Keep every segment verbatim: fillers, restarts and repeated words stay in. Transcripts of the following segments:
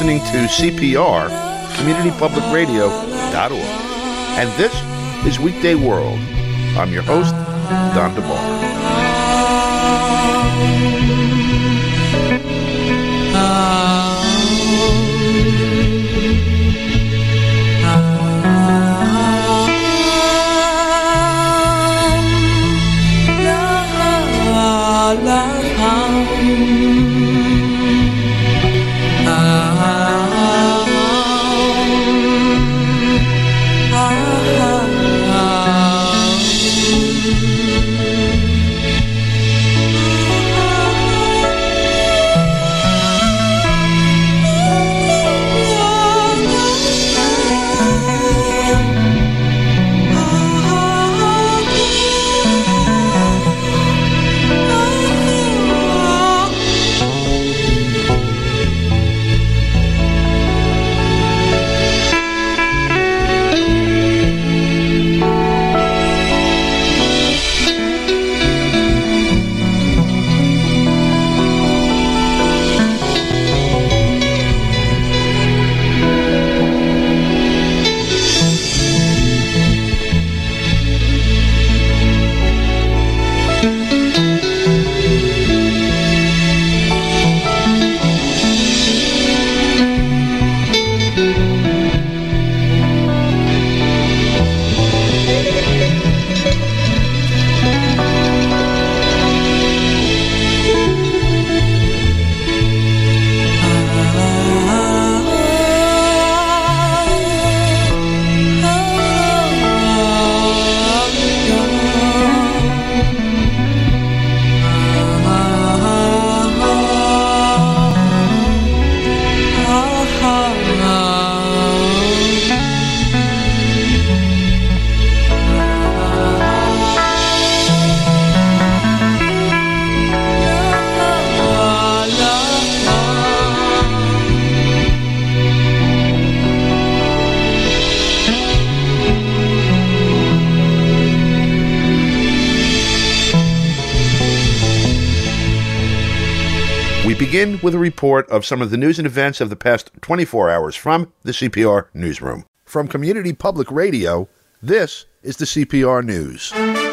listening to C P R, community public radio dot org. And this is Weekday World. I'm your host, Don DeBar. We begin with a report of some of the news and events of the past twenty-four hours from the C P R Newsroom. From Community Public Radio, this is the C P R News.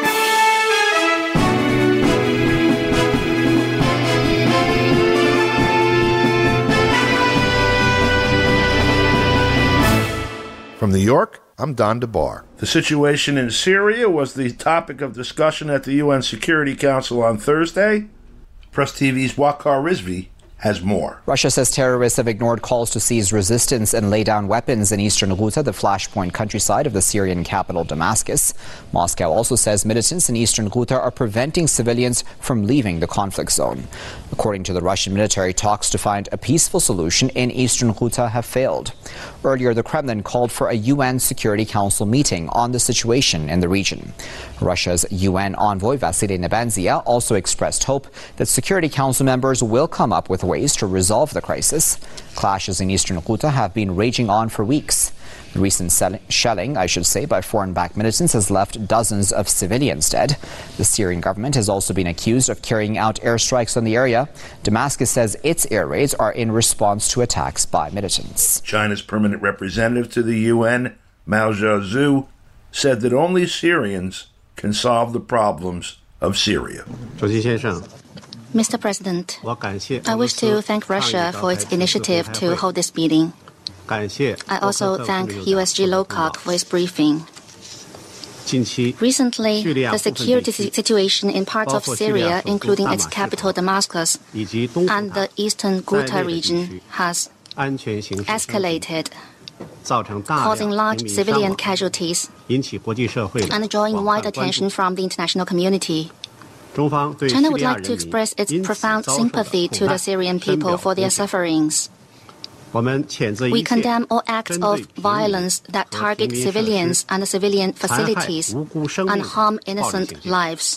From New York, I'm Don DeBar. The situation in Syria was the topic of discussion at the U N Security Council on Thursday. Press T V's Waqar Rizvi has more. Russia says terrorists have ignored calls to seize resistance and lay down weapons in eastern Ghouta, the flashpoint countryside of the Syrian capital Damascus. Moscow also says militants in eastern Ghouta are preventing civilians from leaving the conflict zone. According to the Russian military, talks to find a peaceful solution in eastern Ghouta have failed. Earlier, the Kremlin called for a U N Security Council meeting on the situation in the region. Russia's U N envoy Vasily Nebenzia also expressed hope that Security Council members will come up with ways to resolve the crisis. Clashes in eastern Ghouta have been raging on for weeks. The recent shelling, I should say, by foreign-backed militants has left dozens of civilians dead. The Syrian government has also been accused of carrying out airstrikes on the area. Damascus says its air raids are in response to attacks by militants. China's permanent representative to the U N, Mao Zedong, said that only Syrians can solve the problems of Syria. Mister President, I wish to thank Russia for its initiative to hold this meeting. I also thank U S G Lowcock for its briefing. Recently, the security situation in parts of Syria, including its capital Damascus, and the eastern Ghouta region has escalated, causing large civilian casualties and drawing wide attention from the international community. China would like to express its profound sympathy to the Syrian people for their sufferings. We condemn all acts of violence that target civilians and civilian facilities and harm innocent lives.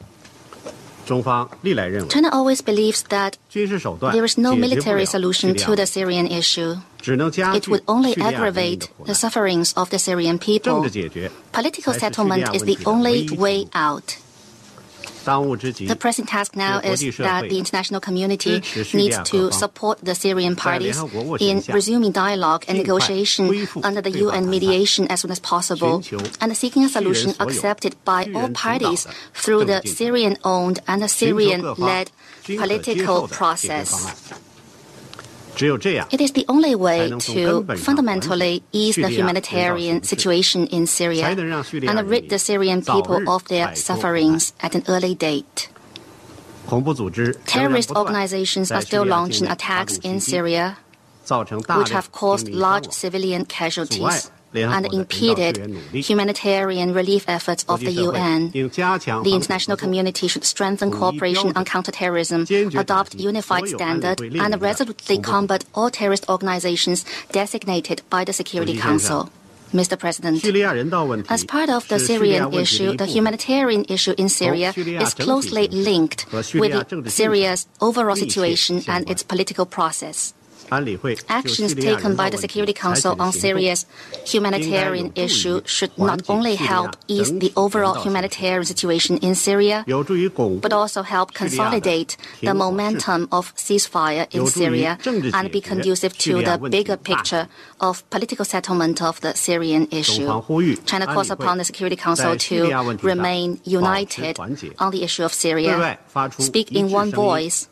China always believes that there is no military solution to the Syrian issue. It would only aggravate the sufferings of the Syrian people. Political settlement is the only way out. The pressing task now is that the international community needs to support the Syrian parties in resuming dialogue and negotiation under the U N mediation as soon as possible, and seeking a solution accepted by all parties through the Syrian-owned and the Syrian-led political process. It is the only way to fundamentally ease the humanitarian situation in Syria and rid the Syrian people of their sufferings at an early date. Terrorist organizations are still launching attacks in Syria, which have caused large civilian casualties and impeded humanitarian relief efforts of the U N. The international community should strengthen cooperation on counterterrorism, adopt unified standards, and resolutely combat all terrorist organizations designated by the Security Council. Mister President, as part of the Syrian issue, the humanitarian issue in Syria is closely linked with Syria's overall situation and its political process. Actions taken by the Security Council on Syria's humanitarian issue should not only help ease the overall humanitarian situation in Syria, but also help consolidate the momentum of ceasefire in Syria and be conducive to the bigger picture of political settlement of the Syrian issue. China calls upon the Security Council to remain united on the issue of Syria, speak in one voice,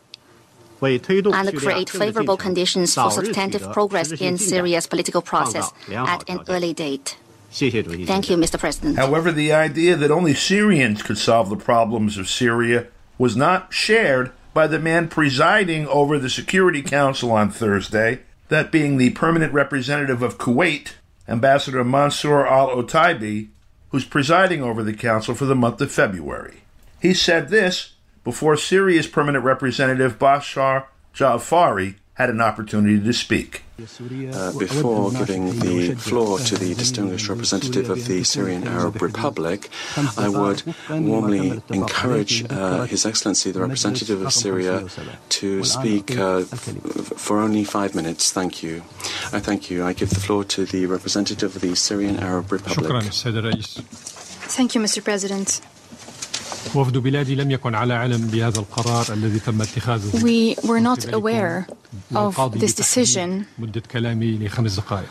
and create favorable conditions for substantive progress in Syria's political process at an early date. Thank you, Mister President. However, the idea that only Syrians could solve the problems of Syria was not shared by the man presiding over the Security Council on Thursday, that being the permanent representative of Kuwait, Ambassador Mansour al-Otaibi, who's presiding over the council for the month of February. He said this before Syria's permanent representative Bashar Ja'afari had an opportunity to speak. Uh, before giving the floor to the distinguished representative of the Syrian Arab Republic, I would warmly encourage uh, His Excellency, the representative of Syria, to speak uh, for only five minutes. Thank you. I thank you. I give the floor to the representative of the Syrian Arab Republic. Thank you, Mister President. وفد بلادي لم يكن على علم بهذا القرار الذي تم اتخاذه. We were not aware of this decision مدة كلامي لخمس دقائق.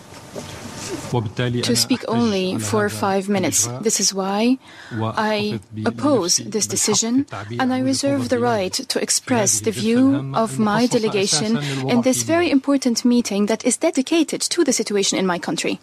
to speak only for five minutes. This is why I oppose this decision, and I reserve the right to express the view of my delegation in this very important meeting that is dedicated to the situation in my country.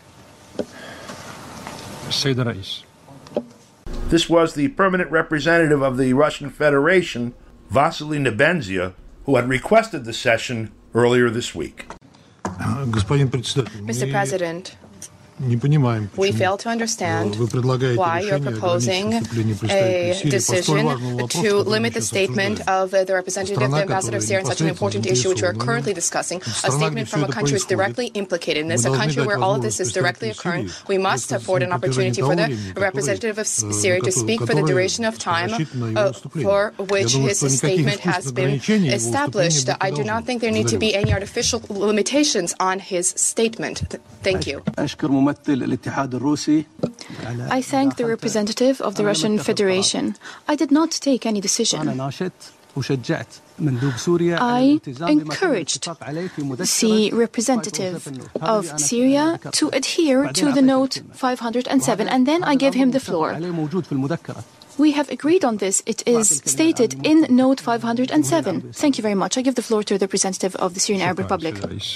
السيد الرئيس. This was the permanent representative of the Russian Federation, Vasily Nebenzia, who had requested the session earlier this week. Mister President, we fail to understand why you're proposing a decision to limit the statement of the representative of the ambassador of Syria on such an important issue which we are currently discussing, a statement from a country which is directly implicated in this, a country where all of this is directly occurring. We must afford an opportunity for the representative of Syria to speak for the duration of time uh, for which his statement has been established. I do not think there need to be any artificial limitations on his statement. Thank you. I thank the representative of the Russian Federation. I did not take any decision. I encouraged the representative of Syria to adhere to the Note five hundred seven, and then I gave him the floor. We have agreed on this. It is stated in Note five hundred seven. Thank you very much. I give the floor to the representative of the Syrian Arab Republic.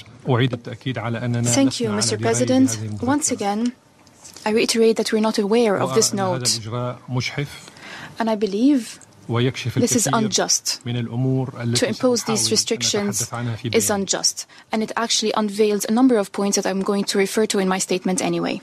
Thank you, Mister President. Once again, I reiterate that we're not aware of this note. And I believe this is unjust. To impose these restrictions is unjust. And it actually unveils a number of points that I'm going to refer to in my statement anyway.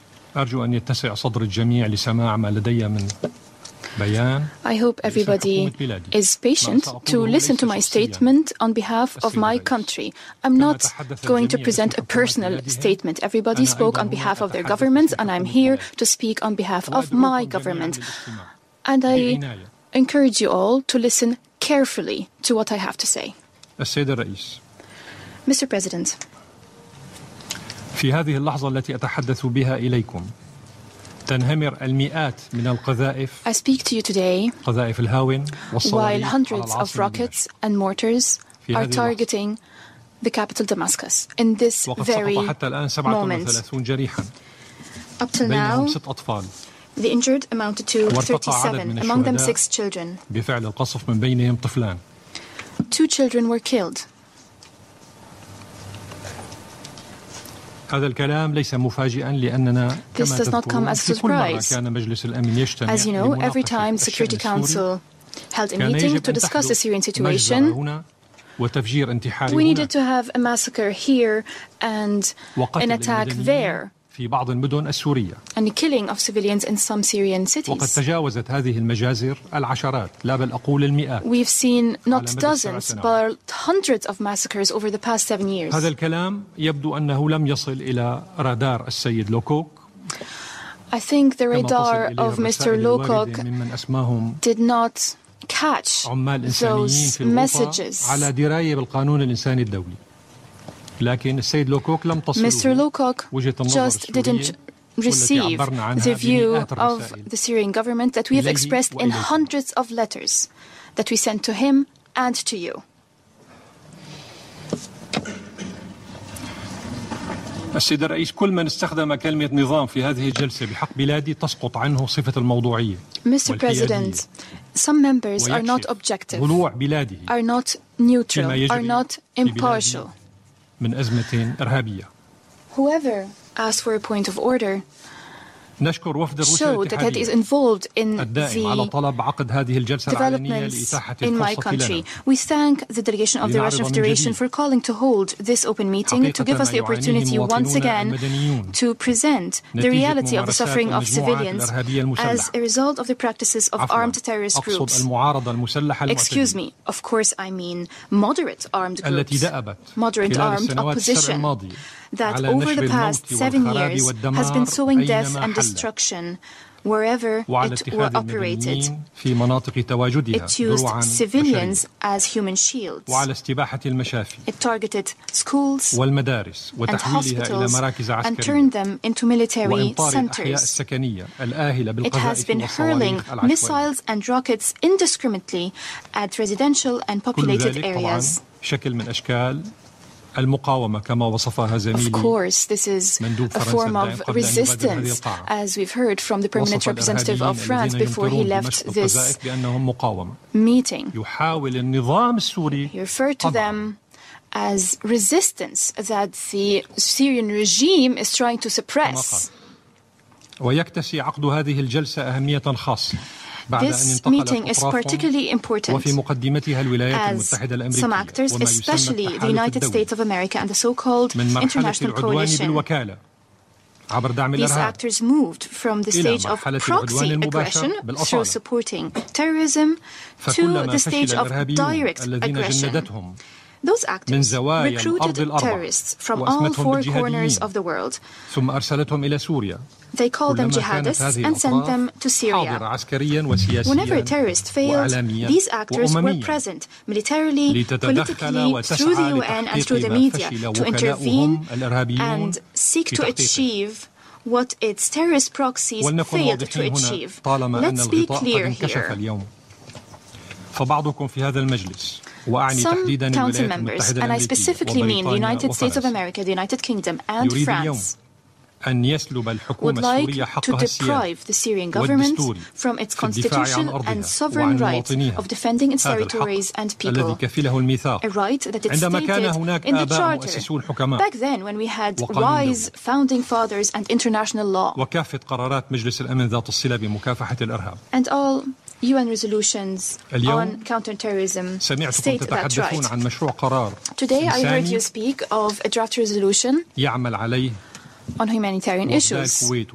I hope everybody is patient to listen to my statement on behalf of my country. I'm not going to present a personal statement. Everybody spoke on behalf of their governments, and I'm here to speak on behalf of my government. And I encourage you all to listen carefully to what I have to say. Mister President, في هذه اللحظة التي أتحدث بها إليكم تنهمر المئات من القذائف I speak to you today قذائف الهاون while hundreds of rockets and mortars are targeting the capital Damascus in this very moment. Up till now, the injured amounted to thirty-seven, among them six children. بفعل القصف من بينهم طفلان. Two children were killed. هذا الكلام ليس مفاجئا لأننا كما تذكرون في كل مرة كان مجلس الأمن يجتمع. As you know, every time Security Council held a meeting to discuss the Syrian situation, we needed to have a massacre here and an attack there. في بعض المدن السورية. And the killing of civilians in some Syrian cities. وقد تجاوزت هذه المجازر العشرات لا بل أقول المئات. We've seen not dozens but hundreds of massacres over the past seven years. هذا الكلام يبدو أنه لم يصل إلى رادار السيد لوكوك. I think the radar of Mister Lowcock did not catch those messages. على دراية بالقانون الإنساني الدولي. لكن السيد لوكوك لم تصل Mister Lowcock just didn't receive the view of the Syrian government that we have expressed in hundreds of letters that we sent to him and to you. السيد الرئيس كل من استخدم كلمة نظام في هذه الجلسة بحق بلادي تسقط عنه صفة الموضوعية. Mister President, some members are not objective, are not neutral, are not impartial. من أزمة إرهابية. Whoever asked for a point of order نشكر وفد الروسية showed that it is involved in الدائم على طلب عقد هذه الجلسة العلنية لإتاحة in my country. We thank the delegation of the Russian Federation for calling to hold this open meeting to give us the opportunity once again to present the reality of the suffering of civilians as a result of the practices of armed terrorist groups. Excuse me, of course I mean moderate armed groups, moderate armed opposition that over the past seven years has been sowing death and destruction wherever it were operated. It used civilians as human shields. It targeted schools and hospitals and turned them into military centers. It has been hurling missiles and rockets indiscriminately at residential and populated areas. المقاومة كما وصفها زميلي. Of course, this is a form of resistance, as we've heard from the permanent representative of France before he left this meeting. يحاول النظام السوري. He referred to them as resistance that the Syrian regime is trying to suppress. ويكتسي عقد هذه الجلسة أهمية خاصة. This meeting is particularly important as some actors, especially the United States of America and the so-called international coalition, these actors moved from the stage of proxy aggression through supporting terrorism to the stage of direct aggression. Those actors recruited terrorists from all four corners of the world. They called them jihadists and sent them to Syria. Whenever terrorists failed, these actors were present militarily, politically, through the U N and through the media to intervene and seek to achieve what its terrorist proxies failed to achieve. Let's be clear here. Some council members, and I specifically mean the United States of America, the United Kingdom, and France, would like to deprive the Syrian government from its constitutional and sovereign right of defending its territories and people, a right that it stated in the Charter back then when we had wise founding fathers and international law. And all U N resolutions on counterterrorism state that right. Today I heard you speak of a draft resolution on humanitarian issues.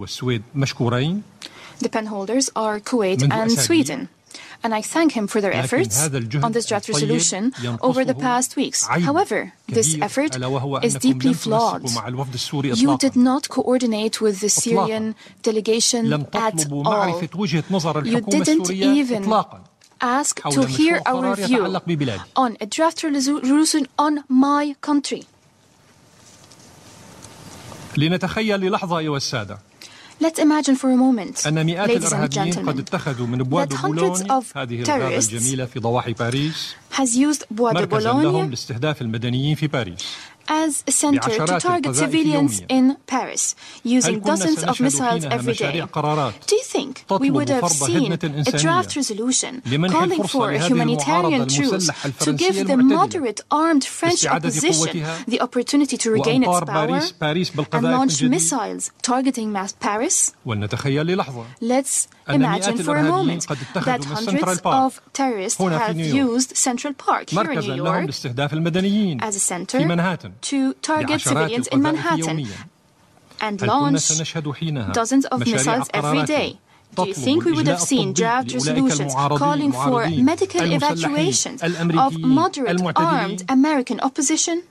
The penholders are Kuwait and Sweden, and I thank him for their efforts on this draft resolution over the past weeks. However, this effort is deeply flawed. You did not coordinate with the Syrian delegation at all. You didn't even ask to hear our view on a draft resolution on my country. لنتخيل للحظة أيها السادة Let's imagine for a moment, أن مئات ladies and الإرهابيين gentlemen, قد اتخذوا من بوا that دو hundreds بولوني of هذه الغابة terrorists الجميلة في ضواحي باريس has used Bois de مركزا لهم Boulogne لاستهداف المدنيين في باريس as a center to target civilians in Paris, using dozens of missiles every day. Do you think we would have seen a draft resolution calling for a humanitarian truce to give the moderate armed French opposition the opportunity to regain its power and launch missiles targeting mass Paris? Let's imagine for a moment that hundreds of terrorists have used Central Park here in New York as a center to target civilians in Manhattan and launch dozens of missiles every day. Do you think we would have seen draft resolutions calling for medical evacuations of moderate armed American opposition?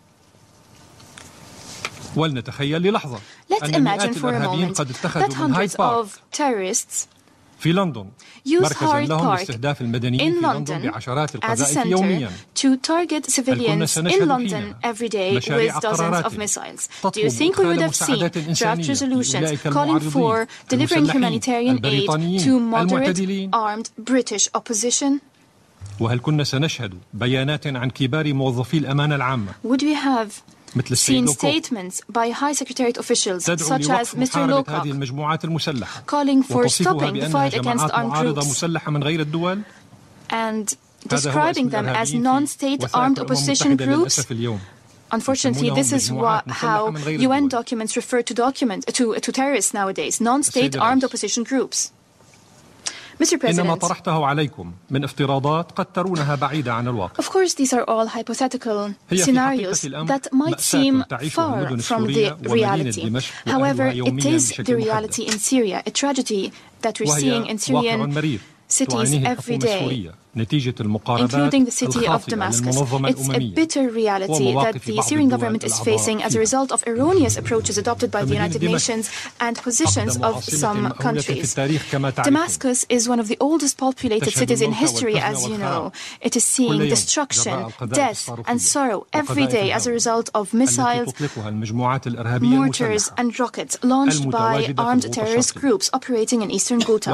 Let's imagine for a moment that hundreds of terrorists use Hyde Park in London as a center to target civilians in London every day with dozens of missiles. Do you think we would have seen draft resolutions calling for delivering humanitarian aid to moderate armed British opposition? وهل كنا سنشهد بيانات عن كبار موظفي الأمانة العامة Would we have seen statements by High Secretariat officials such as Mister Lowcock calling for stopping the fight against armed groups and describing them as non-state armed opposition groups? Unfortunately, this is what, how U N documents refer to, document, to, to terrorists nowadays, non-state armed opposition groups. Mister President, of course, these are all hypothetical scenarios that might seem far from the reality. However, it is the reality in Syria, a tragedy that we're seeing in Syrian cities every day, including the city of Damascus. It's a bitter reality that the Syrian government is facing as a result of erroneous approaches adopted by the United Nations and positions of some countries. Damascus is one of the oldest populated cities in history, as you know. It is seeing destruction, death, and sorrow every day as a result of missiles, mortars, and rockets launched by armed terrorist groups operating in eastern Ghouta.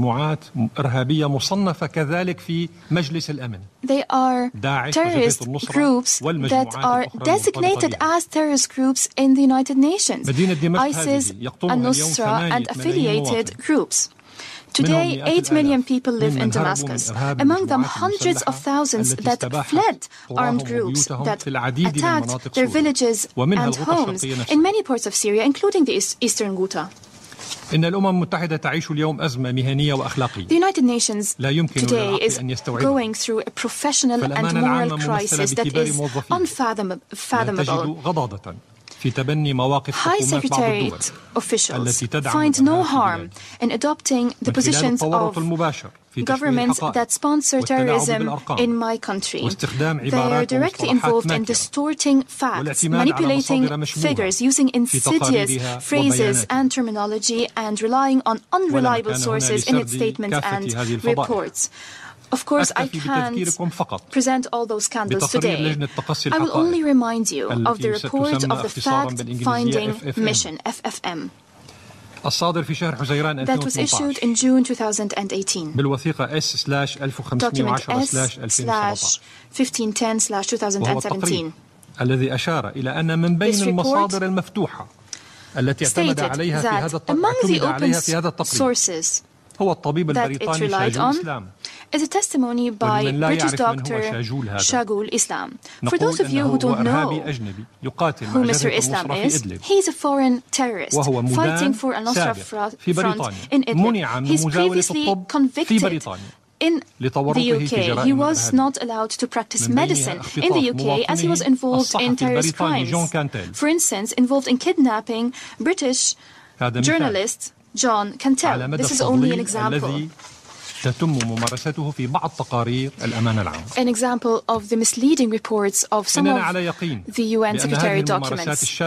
They are terrorist groups that are designated as terrorist groups in the United Nations, ISIS, Al-Nusra, and affiliated groups. Today, eight million people live in Damascus, among them hundreds of thousands that fled armed groups that attacked their villages and homes in many parts of Syria, including the eastern Ghouta. إن الأمم المتحدة تعيش اليوم أزمة مهنية وأخلاقية. The United Nations today is going through a professional and moral crisis that is unfathomable. High Secretariat officials find no harm in adopting the positions of governments that sponsor terrorism in my country. They are directly involved in distorting facts, manipulating figures, using insidious phrases and terminology, and relying on unreliable sources in its statements and reports. Of course, I can't present all those scandals today. I will only remind you of the report of the Fact-Finding Mission, F F M. That was issued in June two thousand eighteen. Document S slash fifteen ten slash two thousand seventeen. This report stated that among the open sources that it relied on is a testimony by British doctor Shagul Islam. For those of you who don't know who Mister Islam is, he's a foreign terrorist fighting for Al-Nusra front in Idlib. He's previously convicted in the U K. He was not allowed to practice medicine in the U K as he was involved in terrorist crimes. For instance, involved in kidnapping British journalist John Cantell. This is only an example. An example of the misleading reports of some of the U N Secretariat documents.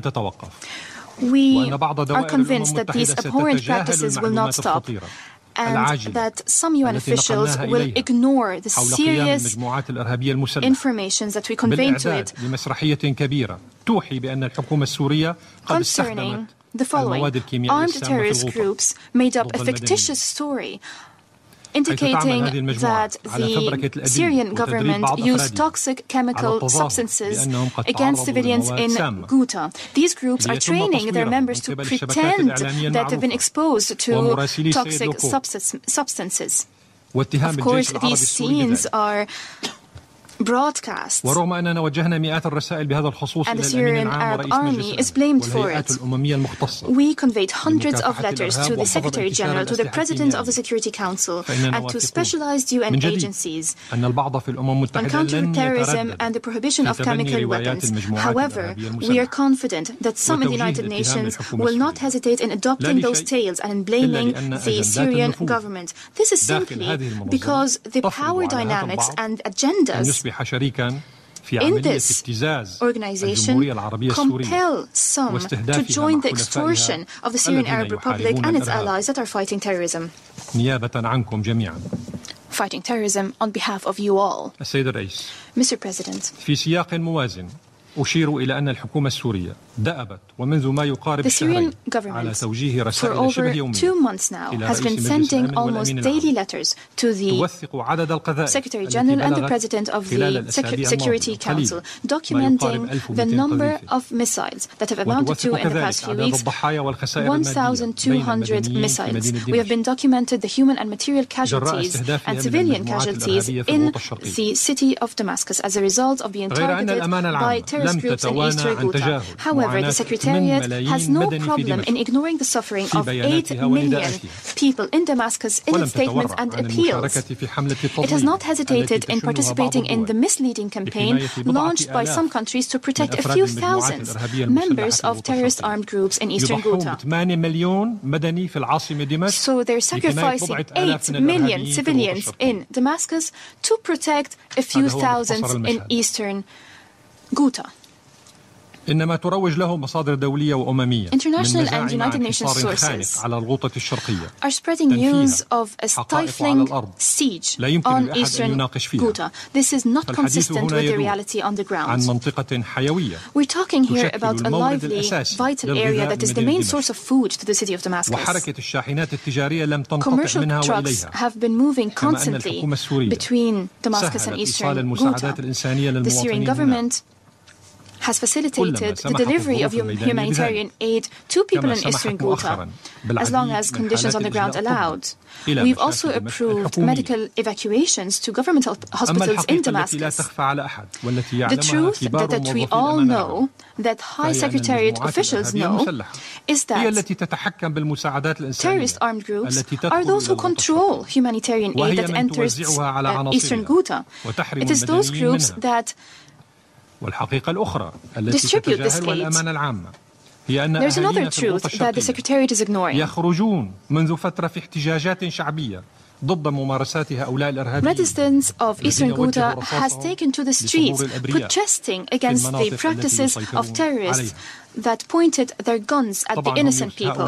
We are convinced that these abhorrent practices will not stop, and that some U N officials will ignore the serious information that we convey to it concerning the following. Armed terrorist groups made up a fictitious story indicating that the Syrian government used toxic chemical substances against civilians in Ghouta. These groups are training their members to pretend that they've been exposed to toxic substances. Of course, these scenes are broadcast, and the Syrian Arab Army is blamed for it. We conveyed hundreds of letters to the Secretary General, to the President of the Security Council, and to specialized U N agencies on counter-terrorism and the prohibition of chemical weapons. However, we are confident that some in the United Nations will not hesitate in adopting those tales and in blaming the Syrian government. This is simply because the power dynamics and agendas in this organization compel some to join the extortion of the Syrian Arab Republic and its allies that are fighting terrorism. Fighting terrorism on behalf of you all. Mister President, أشير إلى أن الحكومة السورية دأبت ومنذ ما يقارب شهرين على توجيه رسائل شبه يومية إلى رئيس المجلس الأمن والأمين العام توثق عدد القذائف Secretary General and the President of the Security Council, documenting the number of missiles that have amounted to in the past few weeks one thousand two hundred missiles. We have been documented the human and material casualties and civilian casualties in the city of Damascus as a result of being targeted by terrorist groups in eastern Ghouta. However, the Secretariat has no problem in ignoring the suffering of eight million people in Damascus in its statements and appeals. It has not hesitated in participating in the misleading campaign launched by some countries to protect a few thousand members of terrorist armed groups in eastern Ghouta. So they're sacrificing eight million civilians in Damascus to protect a few thousand in eastern Ghouta. إنما تروج له مصادر دولية وأممية International and United Nations sources are spreading news of a stifling siege on eastern Ghouta. This is not consistent with the reality on the ground. We're talking here about a lively, vital area that is the main source of food to the city of Damascus. Commercial trucks have been moving constantly between Damascus and eastern Ghouta. The Syrian government has facilitated the delivery of humanitarian aid to people in eastern Ghouta, as long as conditions on the ground allowed. We've also approved medical evacuations to government hospitals in Damascus. The truth that, that we all know, that High Secretariat officials know, is that terrorist armed groups are those who control humanitarian aid that enters uh, eastern Ghouta. It is those groups that والحقيقة الأخرى التي distribute this aid. There's another truth that the Secretariat is ignoring. يخرجون منذ فترة في احتجاجات شعبية ضد ممارسات هؤلاء الإرهابيين. Residents of eastern Ghouta has taken to the streets protesting against the practices of terrorists that pointed their guns at the innocent people.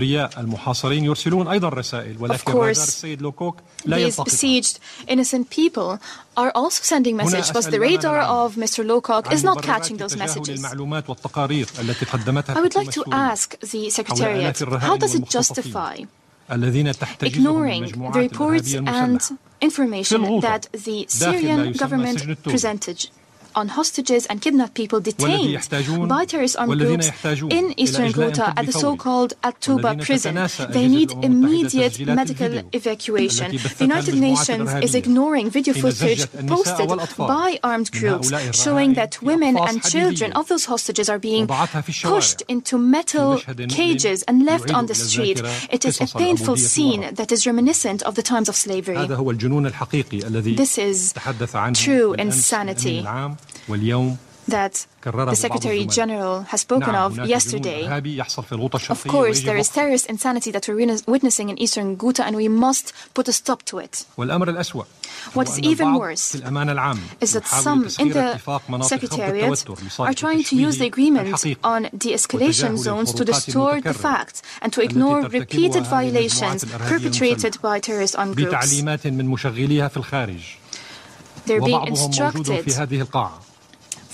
Of course, these besieged innocent people are also sending messages, but the radar of Mister Lowcock is not catching those messages. I would like to ask the Secretariat, how does it justify ignoring the reports and information that the Syrian government presented on hostages and kidnapped people detained by terrorist armed groups in eastern Ghouta at the so-called At-Tuba prison? They need immediate medical evacuation. The United Nations is ignoring video footage posted by armed groups showing that women and children of those hostages are being pushed into metal cages and left on the street. It is a painful scene that is reminiscent of the times of slavery. This is true insanity that the Secretary General has spoken of yesterday. Of course, there is terrorist insanity that we're witnessing in eastern Ghouta, and we must put a stop to it. What is even worse is that some in the Secretariat are trying to use the agreement on de-escalation zones to distort the facts and to ignore repeated violations perpetrated by terrorist armed groups. They're being instructed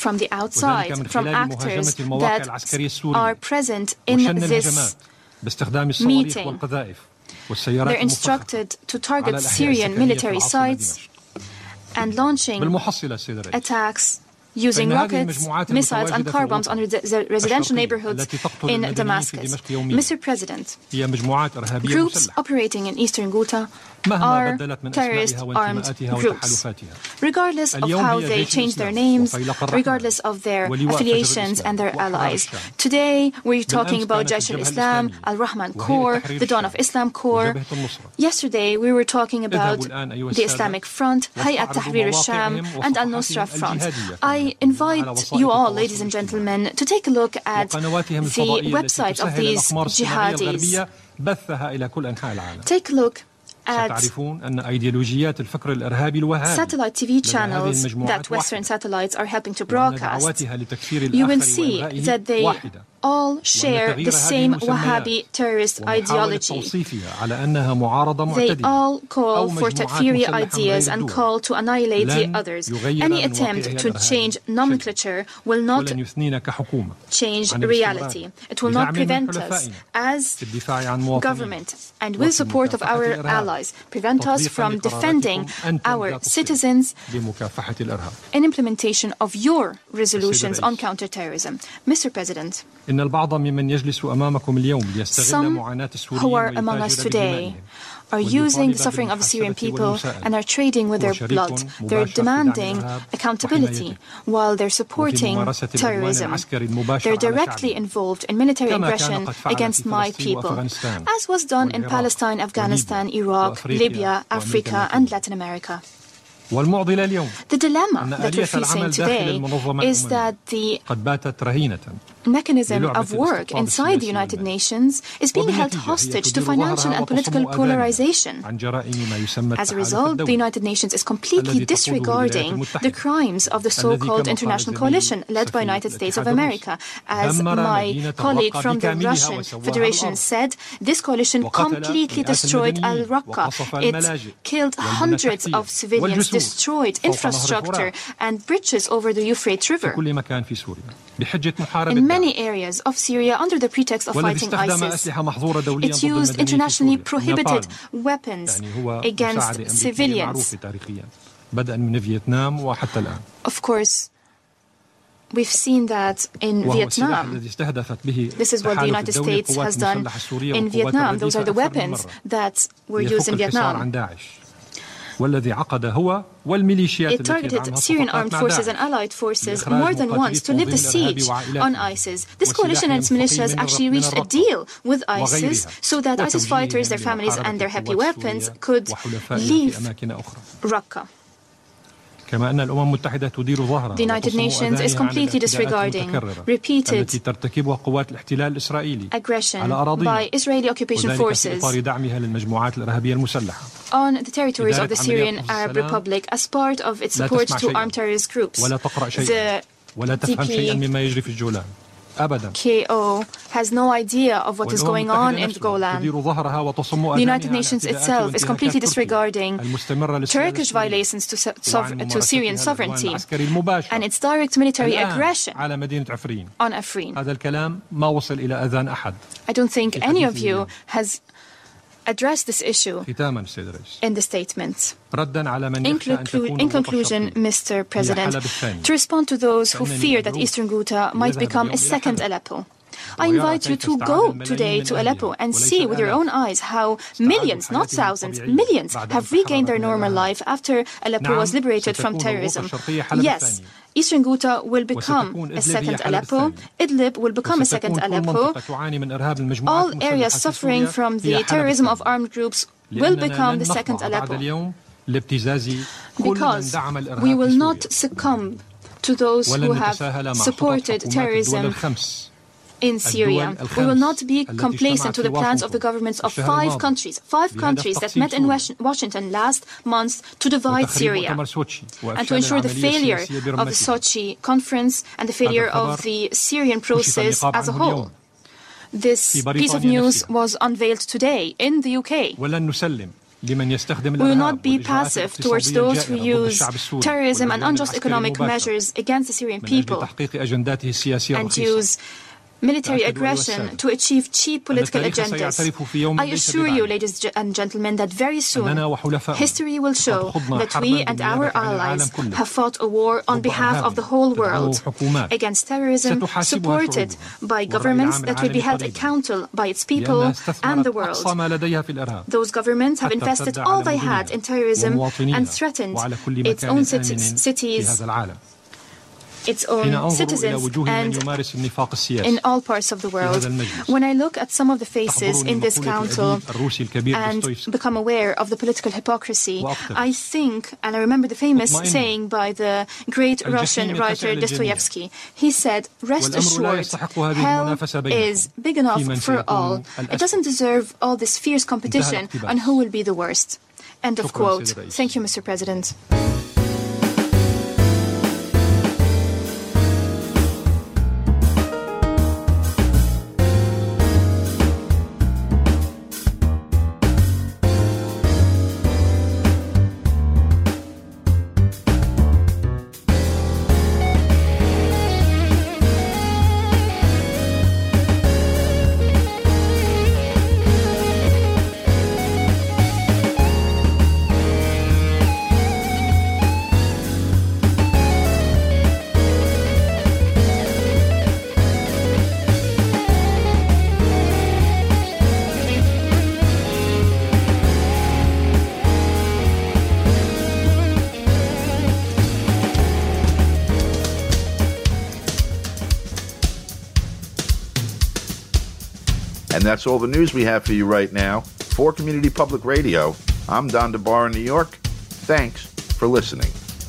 from the outside, from actors that are present in this meeting. They're instructed to target Syrian military sites and launching attacks using rockets, missiles and car bombs on the residential neighborhoods in Damascus. Mister President, groups operating in eastern Ghouta are terrorist armed groups. Regardless of how they change their names, regardless of their affiliations and their allies. Today, we're talking about Jaish al-Islam, Al-Rahman Corps, the Dawn of Islam Corps. Yesterday, we were talking about the Islamic Front, Hayat Tahrir al-Sham, and Al-Nusra Front. I invite you all, ladies and gentlemen, to take a look at the websites of these jihadis. Take a look at satellite T V channels that Western satellites are helping to broadcast. You will see that they all share the same Wahhabi terrorist ideology. They all call for takfiri ideas and call to annihilate the others. Any attempt to change nomenclature will not change reality. It will not prevent us as government and with support of our allies, prevent us from defending our citizens in implementation of your resolutions on counterterrorism. Mister President, some who are among us today are using the suffering of the Syrian people and are trading with their blood. They're demanding accountability while they're supporting terrorism. They're directly involved in military aggression against my people, as was done in Palestine, Afghanistan, Iraq, Libya, Africa, and Latin America. The dilemma that we're facing today is that the mechanism of work inside the United Nations is being held hostage to financial and political polarization. As a result, the United Nations is completely disregarding the crimes of the so-called international coalition led by the United States of America. As my colleague from the Russian Federation said, this coalition completely destroyed Al-Raqqa. It killed hundreds of civilians, destroyed infrastructure and bridges over the Euphrates River. In many areas of Syria, under the pretext of fighting ISIS, it used internationally prohibited weapons against civilians. Of course, we've seen that in Vietnam. This is what the United States has done in Vietnam. Those are the weapons that were used in Vietnam. It targeted Syrian armed forces and allied forces more than once to lift the siege on ISIS. This coalition and its militias actually reached a deal with ISIS so that ISIS fighters, their families and their heavy weapons could leave Raqqa. The United Nations is completely disregarding repeated aggression by Israeli occupation forces on the territories of the Syrian Arab Republic as part of its support to armed terrorist groups. The D P K O has no idea of what is going on in Golan. The United Nations itself is completely disregarding Turkish violations to, to Syrian sovereignty and its direct military aggression on Afrin. I don't think any of you has addressed this issue in the statements. In, conclu in conclusion, Mister President, to respond to those who fear that Eastern Ghouta might become a second Aleppo, I invite you to go today to Aleppo and see with your own eyes how millions, not thousands, millions have regained their normal life after Aleppo was liberated from terrorism. Yes, Eastern Ghouta will become a second Aleppo. Idlib will become a second Aleppo. All areas suffering from the terrorism of armed groups will become the second Aleppo. Because we will not succumb to those who have supported terrorism in Syria. We will not be complacent to the plans of the governments of five countries, five countries that met in Washington last month to divide Syria and to ensure the failure of the Sochi conference and the failure of the Syrian process as a whole. This piece of news was unveiled today in the U K. We will not be passive towards those who use terrorism and unjust economic measures against the Syrian people and use military aggression to achieve cheap political agendas. I assure you, ladies and gentlemen, that very soon history will show that we and our allies have fought a war on behalf of the whole world against terrorism, supported by governments that will be held accountable by its people and the world. Those governments have invested all they had in terrorism and threatened its own cities, its own citizens, and in all parts of the world. When I look at some of the faces in this council and become aware of the political hypocrisy, I think, and I remember the famous saying by the great Russian writer Dostoevsky. He said, "Rest assured, hell is big enough for all. It doesn't deserve all this fierce competition on who will be the worst." End of quote. Thank you, Mister President. And that's all the news we have for you right now. For Community Public Radio, I'm Don DeBar in New York. Thanks for listening.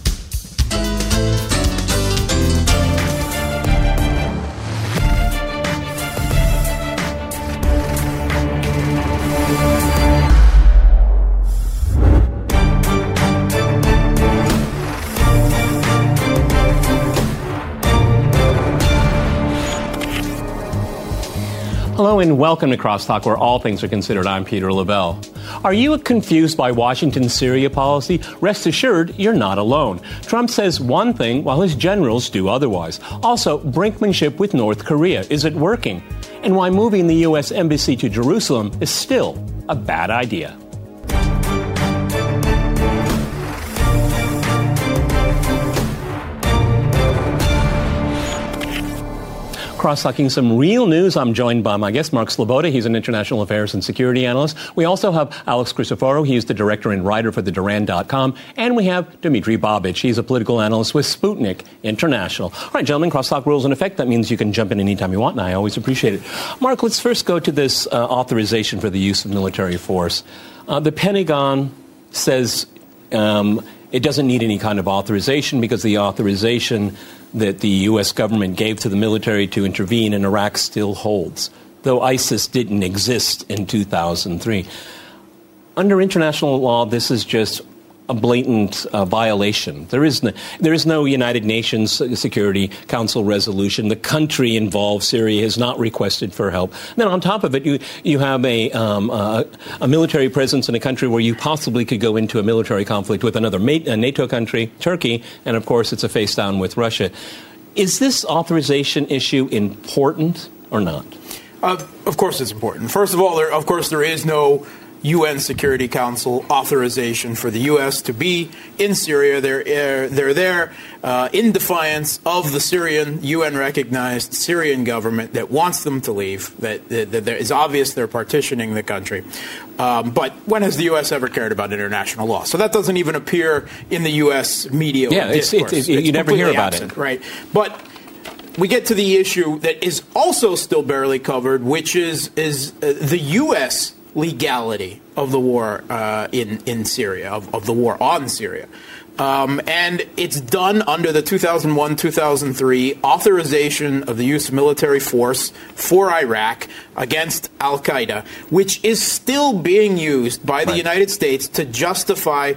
Hello and welcome to Crosstalk, where all things are considered. I'm Peter Lavelle. Are you confused by Washington's Syria policy? Rest assured, you're not alone. Trump says one thing while his generals do otherwise. Also, brinkmanship with North Korea. Is it working? And why moving the U S embassy to Jerusalem is still a bad idea. Cross-talking some real news. I'm joined by my guest, Mark Sleboda. He's an international affairs and security analyst. We also have Alex Christoforou. He's the director and writer for the Duran dot com. And we have Dmitry Babich. He's a political analyst with Sputnik International. All right, gentlemen, crosstalk rules in effect. That means you can jump in anytime you want, and I always appreciate it. Mark, let's first go to this uh, authorization for the use of military force. Uh, the Pentagon says um, it doesn't need any kind of authorization because the authorization that the U S government gave to the military to intervene in Iraq still holds, though ISIS didn't exist in two thousand three. Under international law, this is just a blatant uh, violation. There is no, there is no United Nations Security Council resolution. The country involved, Syria, has not requested for help. Then on top of it, you you have a, um, a a military presence in a country where you possibly could go into a military conflict with another a NATO country, Turkey, and of course it's a face down with Russia. Is this authorization issue important or not? Uh, of course it's important. First of all, there, of course there is no U N Security Council authorization for the U S to be in Syria. They're, uh, they're there uh, in defiance of the Syrian, U N-recognized Syrian government that wants them to leave, that, that, that it's obvious they're partitioning the country. Um, but when has the U S ever cared about international law? So that doesn't even appear in the U S media. Yeah, it's, it's, it's, you never hear about absent, it. Right. But we get to the issue that is also still barely covered, which is, is uh, the U S legality of the war uh, in in Syria, of, of the war on Syria. Um, and it's done under the two thousand one two thousand three authorization of the use of military force for Iraq against al-Qaeda, which is still being used by the right. United States to justify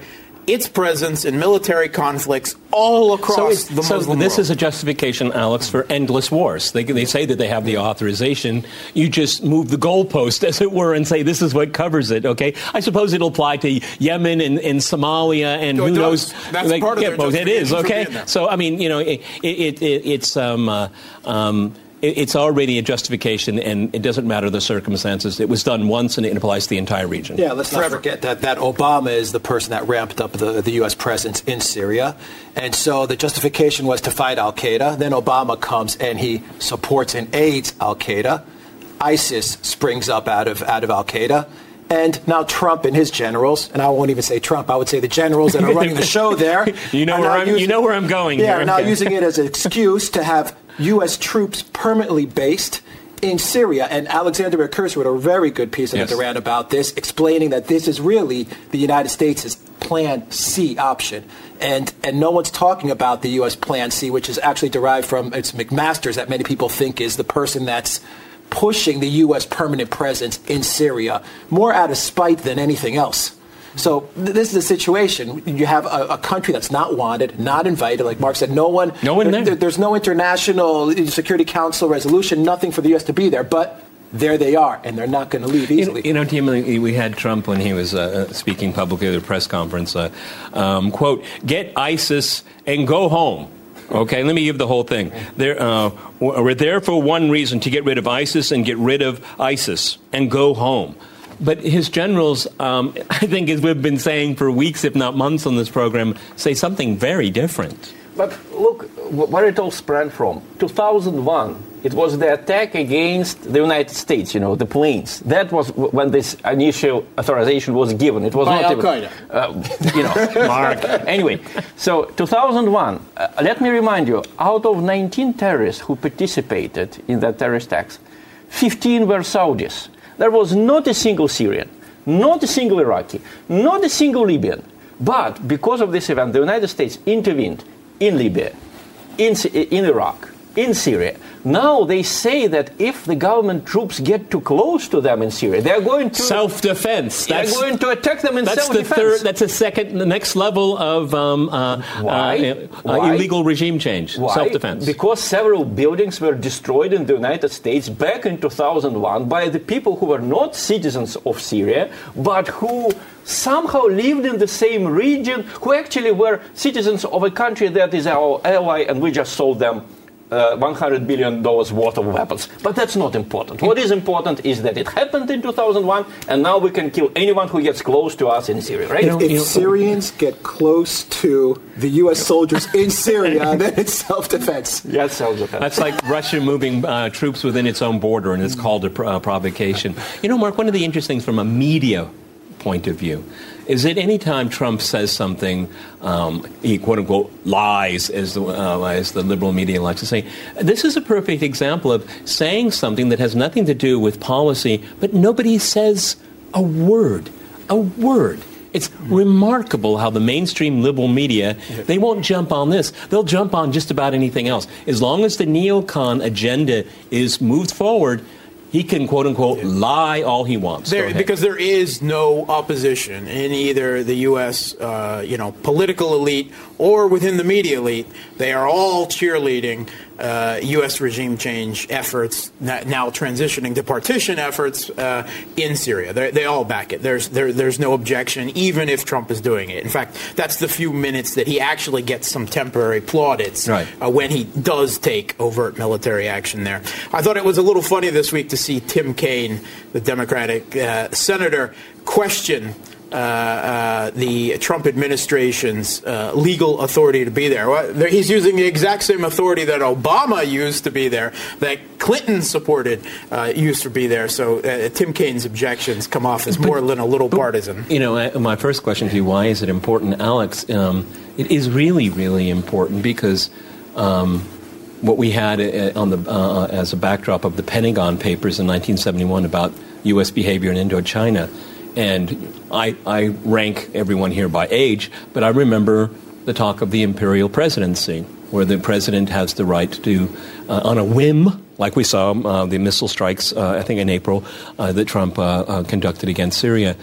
its presence in military conflicts all across so the Muslim so this world. is a justification, Alex, for endless wars. They, they say that they have the authorization. You just move the goalpost, as it were, and say this is what covers it, okay? I suppose it'll apply to Yemen and, and Somalia and no, who knows. That's like, part of yeah, their well, it is, okay? for So, I mean, you know, it, it, it, it's... Um, uh, um, It's already a justification, and it doesn't matter the circumstances. It was done once, and it applies to the entire region. Yeah, let's not forget that, that Obama is the person that ramped up the, the U S presence in Syria. And so the justification was to fight al-Qaeda. Then Obama comes and he supports and aids al-Qaeda. ISIS springs up out of out of al-Qaeda. And now Trump and his generals, and I won't even say Trump, I would say the generals that are running the show there. you know where I'm, using, you know where I'm going. Yeah, here. now Okay. using it as an excuse to have U S troops permanently based in Syria. And Alexander Mercouris wrote a very good piece in yes. the Duran about this, explaining that this is really the United States' Plan C option. And and no one's talking about the U S Plan C, which is actually derived from, it's McMaster's that many people think is the person that's pushing the U S permanent presence in Syria, more out of spite than anything else. So th- this is a situation. You have a, a country that's not wanted, not invited. Like Mark said, no one. No one there. there. There's no international Security Council resolution, nothing for the U S to be there. But there they are, and they're not going to leave easily. You know, you know, Tim, we had Trump when he was uh, speaking publicly at a press conference. Uh, um, quote, get ISIS and go home. Okay, let me give the whole thing. There, uh, we're there for one reason, to get rid of ISIS and get rid of ISIS and go home. But his generals, um, I think, as we've been saying for weeks, if not months on this program, say something very different. But look, where it all sprang from. two thousand one, it was the attack against the United States, you know, the planes. That was when this initial authorization was given. It was By not Al-Qaeda. even, uh, you know, Mark. Anyway, so two thousand one, uh, let me remind you, out of nineteen terrorists who participated in that terrorist attacks, fifteen were Saudis. There was not a single Syrian, not a single Iraqi, not a single Libyan. But because of this event, the United States intervened in Libya, in, in Iraq, in Syria. Now they say that if the government troops get too close to them in Syria, they're going to... Self-defense. They're That's, going to attack them in that's self-defense. The third, that's a second, the next level of um, uh, Why? Uh, Why? Uh, illegal regime change. Why? Self-defense. Because several buildings were destroyed in the United States back in two thousand one by the people who were not citizens of Syria, but who somehow lived in the same region, who actually were citizens of a country that is our ally, and we just sold them Uh, one hundred billion dollars worth of weapons. But that's not important. What is important is that it happened in two thousand one, and now we can kill anyone who gets close to us in Syria, right? You know, if Syrians get close to the U S soldiers in Syria, then it's self-defense. Yes, self-defense. That's like Russia moving uh, troops within its own border, and it's called a uh, provocation. You know, Mark, one of the interesting things from a media point of view is that any time Trump says something, um, he quote-unquote lies, as the, uh, as the liberal media likes to say, this is a perfect example of saying something that has nothing to do with policy, but nobody says a word, a word. It's remarkable how the mainstream liberal media, they won't jump on this. They'll jump on just about anything else. As long as the neocon agenda is moved forward, he can, quote-unquote, lie all he wants. There, because there is no opposition in either the U S, uh, you know, political elite or within the media elite. They are all cheerleading uh, U S regime change efforts, now transitioning to partition efforts uh, in Syria. They're, they all back it. There's there, there's no objection, even if Trump is doing it. In fact, that's the few minutes that he actually gets some temporary plaudits right. uh, when he does take overt military action there. I thought it was a little funny this week to see Tim Kaine, the Democratic uh, senator, question uh, uh, the Trump administration's uh, legal authority to be there. Well, he's using the exact same authority that Obama used to be there, that Clinton supported uh, used to be there. So uh, Tim Kaine's objections come off as more than a little but, partisan. You know, my first question to you, why is it important, Alex? Um, it is really, really important because um, what we had on the uh, as a backdrop of the Pentagon Papers in nineteen seventy-one about U S behavior in Indochina. And I, I rank everyone here by age, but I remember the talk of the imperial presidency, where the president has the right to, uh, on a whim, like we saw uh, the missile strikes, uh, I think in April, uh, that Trump uh, uh, conducted against Syria.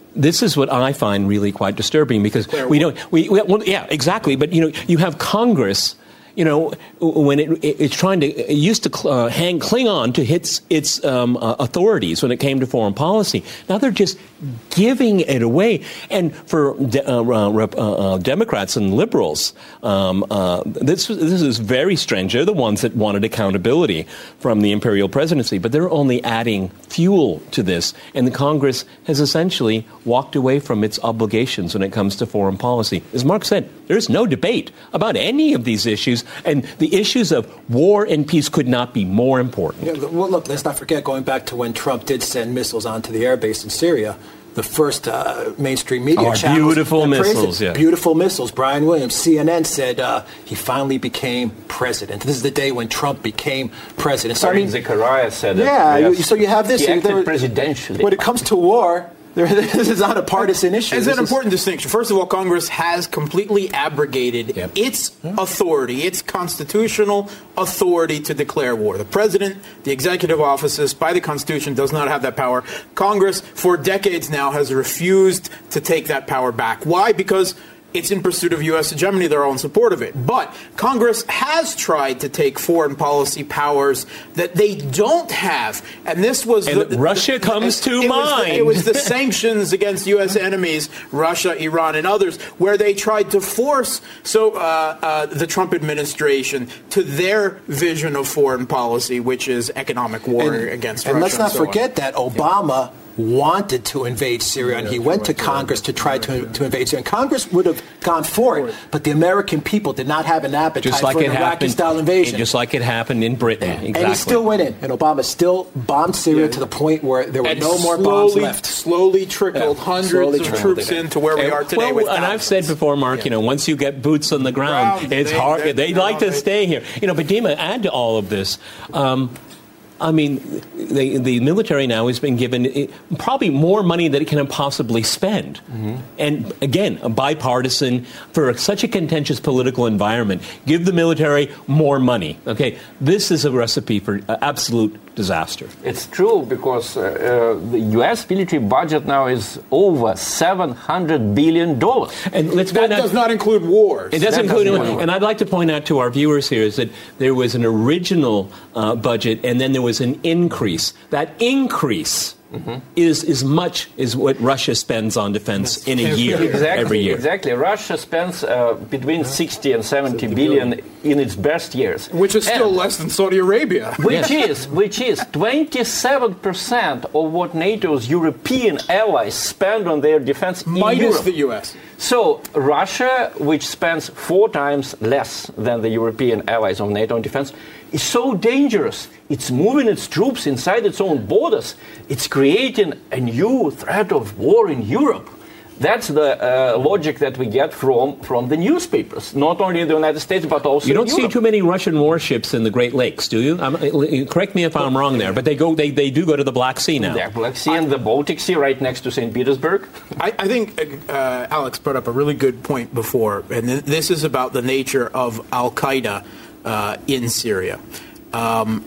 this is what I find really quite disturbing because we don't, we, we well, yeah, exactly. But, you know, you have Congress, you know, when it, it, it's trying to, it used to uh, hang, cling on to its, its um, uh, authorities when it came to foreign policy. Now they're just giving it away. And for de- uh, uh, uh, Democrats and liberals, um, uh, this, this is very strange. They're the ones that wanted accountability from the imperial presidency, but they're only adding fuel to this. And the Congress has essentially walked away from its obligations when it comes to foreign policy. As Mark said, there's no debate about any of these issues. And the issues of war and peace could not be more important. Yeah, well, look, let's not forget, going back to when Trump did send missiles onto the air base in Syria, the first uh, mainstream media oh, channels. Beautiful missiles, yeah. Beautiful missiles. Brian Williams, C N N, said uh, he finally became president. This is the day when Trump became president. So, I mean, Zechariah said it. Yeah, yes. So you have this. He acted there, presidentially. When it comes to war, this is not a partisan issue. It's this an is... important distinction. First of all, Congress has completely abrogated yep. its authority, its constitutional authority to declare war. The president, the executive offices, by the Constitution, does not have that power. Congress, for decades now, has refused to take that power back. Why? Because it's in pursuit of U S hegemony. They're all in support of it. But Congress has tried to take foreign policy powers that they don't have. And this was... And the, Russia the, comes to it mind. Was the, it was the sanctions against U S enemies, Russia, Iran, and others, where they tried to force so uh, uh, the Trump administration to their vision of foreign policy, which is economic war and, against and Russia. Let's not and so forget on. that Obama... wanted to invade Syria, and he went to Congress to try to, to invade Syria. And Congress would have gone for it, but the American people did not have an appetite just like for it an Iraqi-style invasion. Just like it happened in Britain. Yeah. Exactly. And he still went in, and Obama still bombed Syria yeah. to the point where there were and no more slowly, bombs left. Slowly trickled yeah. hundreds slowly of trickled troops it. into where we and, are today. Well, with and thousands. I've said before, Mark, yeah. you know, once you get boots on the ground, ground it's they, hard. They, they like to stay here. You know, but Dima, add to all of this. Um, I mean, the, the military now has been given probably more money than it can possibly spend. Mm-hmm. And again, a bipartisan, for such a contentious political environment, give the military more money. Okay, this is a recipe for uh, absolute disaster. It's true, because uh, uh, the U S military budget now is over seven hundred billion dollars. And let's that does out, not include wars. It does that include wars. And I'd like to point out to our viewers here is that there was an original uh, budget, and then there was an increase. That increase mm-hmm. is as much as what Russia spends on defense in a year, exactly, every year. Exactly. Russia spends uh, between sixty and seventy billion in its best years. Which is still and less than Saudi Arabia. Which is, which is twenty-seven percent of what NATO's European allies spend on their defense in Minus Europe. the U S. So Russia, which spends four times less than the European allies of NATO on defense, is so dangerous. It's moving its troops inside its own borders. It's creating a new threat of war in Europe. That's the uh, logic that we get from, from the newspapers, not only in the United States, but also you don't in Europe. see too many Russian warships in the Great Lakes, do you? I'm, correct me if I'm wrong there, but they go, they, they do go to the Black Sea now. The Black Sea and the Baltic Sea, right next to Saint Petersburg. I, I think uh, Alex brought up a really good point before, and th- this is about the nature of Al-Qaeda uh, in Syria. Um,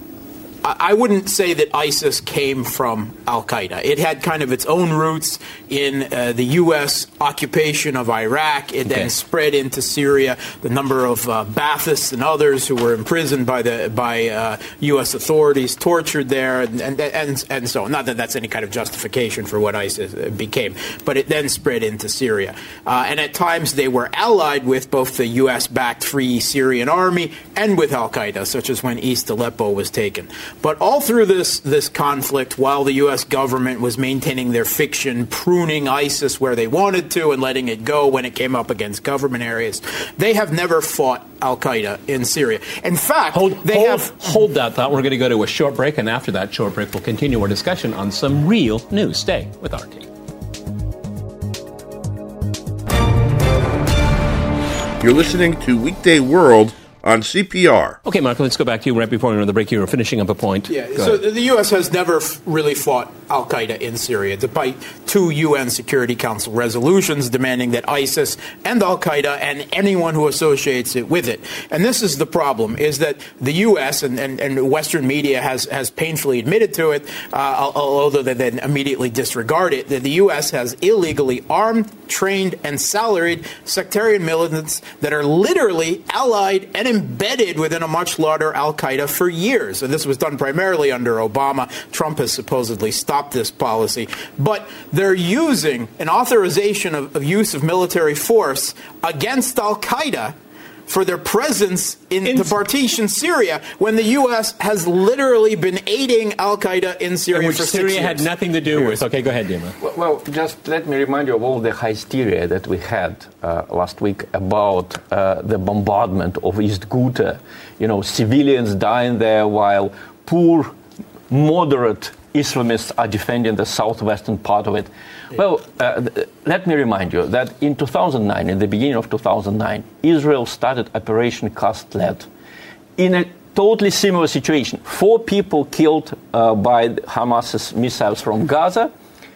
I wouldn't say that ISIS came from Al-Qaeda. It had kind of its own roots in uh, the U S occupation of Iraq. It okay. then spread into Syria. The number of uh, Baathists and others who were imprisoned by the by uh, U S authorities, tortured there, and, and and and so on. Not that that's any kind of justification for what ISIS became, but it then spread into Syria. Uh, and at times they were allied with both the U S-backed Free Syrian Army and with Al-Qaeda, such as when East Aleppo was taken. But all through this this conflict, while the U S government was maintaining their fiction, pruning ISIS where they wanted to and letting it go when it came up against government areas, they have never fought Al-Qaeda in Syria. In fact, hold, they hold, have... Hold that thought. We're going to go to a short break, and after that short break, we'll continue our discussion on some real news. Stay with R T. You're listening to Weekday World on C P R. Okay, Mark, let's go back to you right before we go to the break. You were finishing up a point. Yeah, go so ahead. The U S has never f- really fought al-Qaeda in Syria, despite two U N Security Council resolutions demanding that ISIS and al-Qaeda and anyone who associates it with it. And this is the problem, is that the U S and, and, and Western media has, has painfully admitted to it, uh, although they then immediately disregard it, that the U S has illegally armed, trained, and salaried sectarian militants that are literally allied and embedded within a much larger al-Qaeda for years. And this was done primarily under Obama. Trump has supposedly stopped this policy. But they're using an authorization of, of use of military force against al-Qaeda for their presence in, in the partition Syria, when the U S has literally been aiding al-Qaeda in Syria which for Syria six years. had nothing to do with. Okay, go ahead, Dima. Well, well, just let me remind you of all the hysteria that we had uh, last week about uh, the bombardment of East Ghouta. You know, civilians dying there while poor, moderate Islamists are defending the southwestern part of it. Well, uh, th- let me remind you that in two thousand nine, in the beginning of two thousand nine, Israel started Operation Cast Lead in a totally similar situation. Four people killed uh, by Hamas's missiles from Gaza.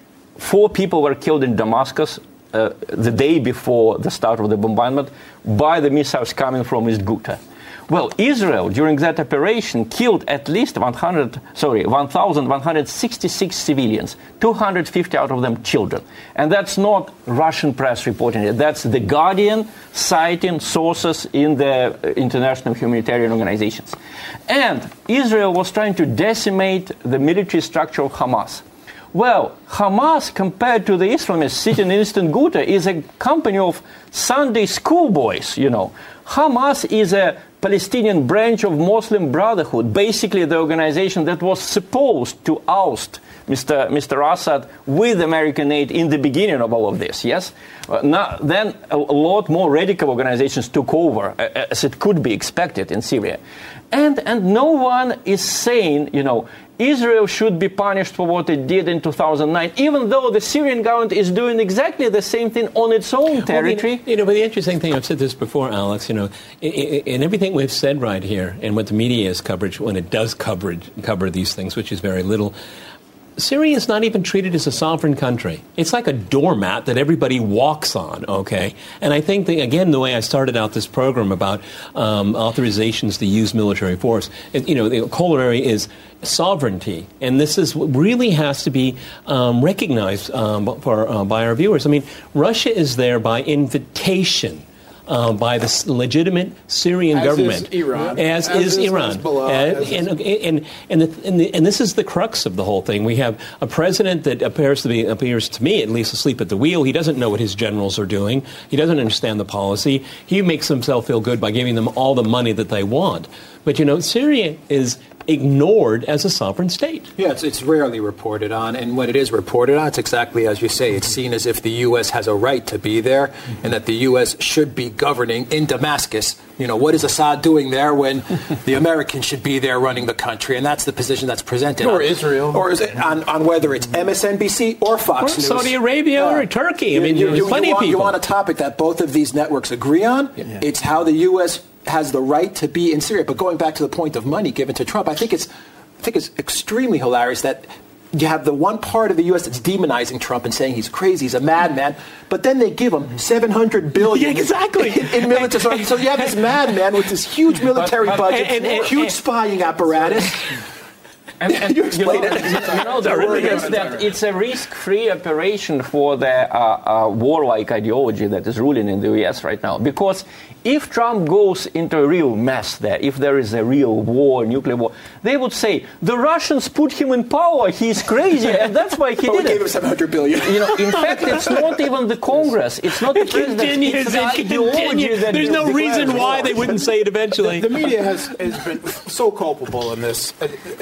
Four people were killed in Damascus uh, the day before the start of the bombardment by the missiles coming from East Ghouta. Well, Israel, during that operation, killed at least one hundred, sorry, one thousand one hundred sixty-six civilians, two hundred fifty out of them children. And that's not Russian press reporting it. That's The Guardian citing sources in the international humanitarian organizations. And Israel was trying to decimate the military structure of Hamas. Well, Hamas, compared to the Islamists sitting in Eastern Ghouta, is a company of Sunday schoolboys, you know. Hamas is a Palestinian branch of Muslim Brotherhood, basically the organization that was supposed to oust Mister Mister Assad with American aid in the beginning of all of this, yes? Uh, now, then a, a lot more radical organizations took over, uh, as it could be expected in Syria. And, and no one is saying, you know, Israel should be punished for what it did in two thousand nine, even though the Syrian government is doing exactly the same thing on its own territory. Well, you, know, you know, but the interesting thing, I've said this before, Alex, you know, in, in everything we've said right here, and what the media is coverage, when it does coverage, cover these things, which is very little, Syria is not even treated as a sovereign country. It's like a doormat that everybody walks on, okay? And I think, that, again, the way I started out this program about um, authorizations to use military force, it, you know, the corollary is sovereignty. And this is really has to be um, recognized um, for, uh, by our viewers. I mean, Russia is there by invitation. Uh, by the legitimate Syrian as government, is Iran. as, as is, is Iran, and, and, and, and, the, and, the, and this is the crux of the whole thing. We have a president that appears to be appears to me at least asleep at the wheel. He doesn't know what his generals are doing. He doesn't understand the policy. He makes himself feel good by giving them all the money that they want. But you know, Syria is ignored as a sovereign state. Yeah, it's, it's rarely reported on, and when it is reported on, it's exactly as you say. It's seen as if the U S has a right to be there, mm-hmm. and that the U S should be governing in Damascus. You know, what is Assad doing there when the Americans should be there running the country? And that's the position that's presented. Or on, Israel. Or is it on, on whether it's M S N B C or Fox or News. Saudi Arabia uh, or Turkey. I mean, you, there's you, plenty you want, of people. You want a topic that both of these networks agree on? Yeah. It's how the U S has the right to be in Syria. But going back to the point of money given to Trump, I think it's I think it's extremely hilarious that you have the one part of the U S that's demonizing Trump and saying he's crazy, he's a madman, but then they give him seven hundred billion dollars yeah, exactly. in, in military. So you have this madman with this huge military but, but, budget, and, and, huge and, spying apparatus. And, and you explain you know, it. You know, the word is that it's a risk-free operation for the uh, uh, warlike ideology that is ruling in the U S right now. Because if Trump goes into a real mess there, if there is a real war, nuclear war, they would say, the Russians put him in power, he's crazy, and that's why he but did we it. gave him seven hundred billion dollars. You know, in fact, it's not even the Congress, it's not the it president, continues, it's the it ideology that There's no reason why they wouldn't say it eventually. The, the media has, has been so culpable in this. Uh,